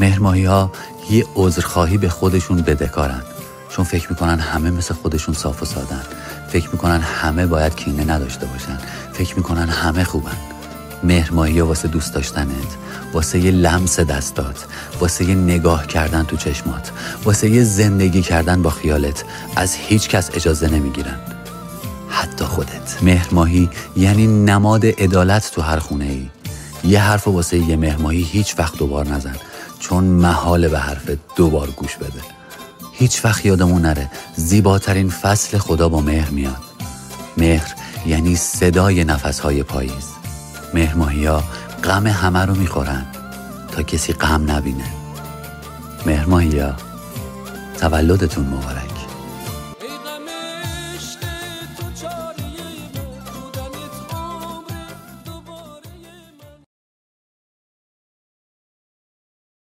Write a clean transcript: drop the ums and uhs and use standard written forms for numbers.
مهرماهی‌ها یه عذرخواهی به خودشون بدهکارن، چون فکر میکنن همه مثل خودشون صاف و سادن، فکر میکنن همه باید کینه نداشته باشن، فکر میکنن همه خوبن. مهرماهی‌ها واسه دوست داشتنت، واسه یه لمس دستات، واسه یه نگاه کردن تو چشمات، واسه یه زندگی کردن با خیالت از هیچ کس اجازه نمیگیرن، حتی خودت. مهرماهی یعنی نماد عدالت تو هر خونه ای. یه حرف واسه یه مهرماهی هیچ وقت دوبار نزن، چون محاله به حرف دوبار گوش بده. هیچ وقت یادمون نره زیباترین فصل خدا با مهر میاد. مهر یعنی صدای نفسهای پاییز. مهرماهی‌ها غم همه رو میخورن تا کسی غم نبینه. مهرماهی‌ها تولدتون مبارک.